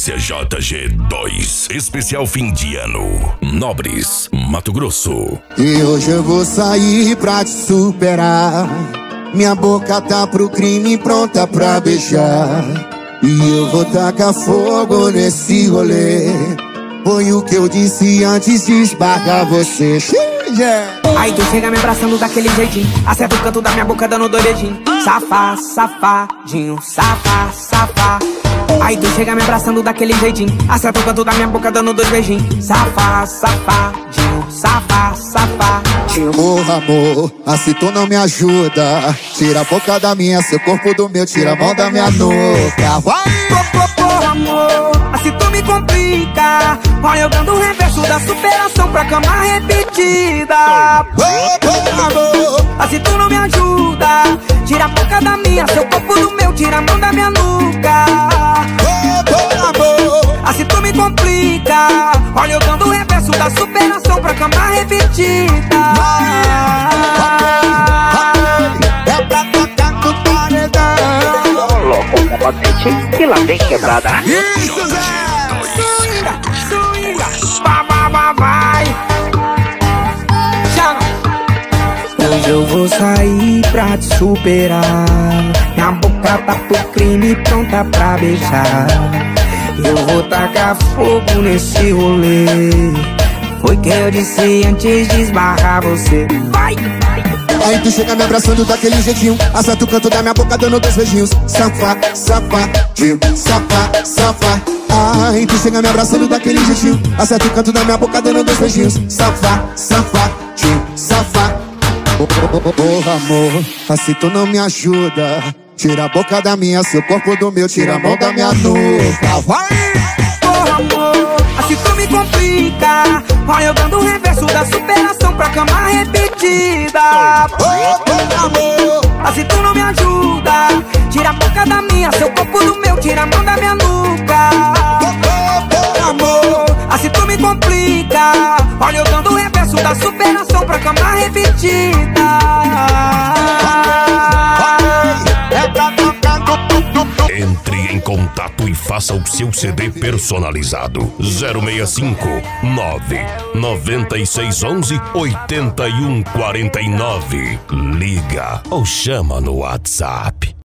CCJG2, especial fim de ano, Nobres, Mato Grosso. E hoje eu vou sair pra te superar. Minha boca tá pro crime pronta pra beijar. E eu vou tacar fogo nesse rolê. Foi o que eu disse antes de esbarrar você. Aí tu chega me abraçando daquele jeitinho, acerta o canto da minha boca dando dois dedinhos. Safá, safadinho, safá, safá. Aí tu chega me abraçando daquele jeitinho, acerta o canto da minha boca dando dois beijinhos. Safá, safadinho, safá, safadinho. Porra, amor, assim tu não me ajuda. Tira a boca da minha, seu corpo do meu, tira a mão da minha nuca. Vai! Porra, amor, assim tu me complica. Olha eu dando o reverso da superação pra cama repetida. Porra, amor, assim tu não me ajuda. Tira a boca da minha, seu corpo do meu, tira a mão da minha nuca. porra, amor, assim tu me complica. Olha eu dando o reverso da superação pra cama repetida. é pra tocar no paredão. Louco, combatente, que lá vem quebrada. Isso, Zé! Swinga, vai. Chama. Hoje eu vou sair pra te superar. Minha boca tá pro crime pronta pra beijar. Eu vou tacar fogo nesse rolê. Foi que eu disse antes de esbarrar você. Vai! Aí tu chega me abraçando daquele jeitinho, acerta o canto da minha boca dando dois beijinhos. Safá, safadinho, safá, safá. Aí tu chega me abraçando daquele jeitinho, acerta o canto da minha boca dando dois beijinhos. Safá, safadinho, safá. Porra, amor, assim tu não me ajuda. Tira a boca da minha, seu corpo do meu, tira a mão da minha nuca. Vai! Porra, amor, assim tu me complica. Olha eu dando o reverso da superação pra cama repetida. Porra, amor, assim tu não me ajuda. Tira a boca da minha, seu corpo do meu, tira a mão da minha nuca. porra, amor, assim tu me complica. Olha eu dando o reverso da superação pra cama repetida. é pra tocar no Entre em contato e faça o seu CD personalizado. 065 99611 8149. Liga ou chama no WhatsApp.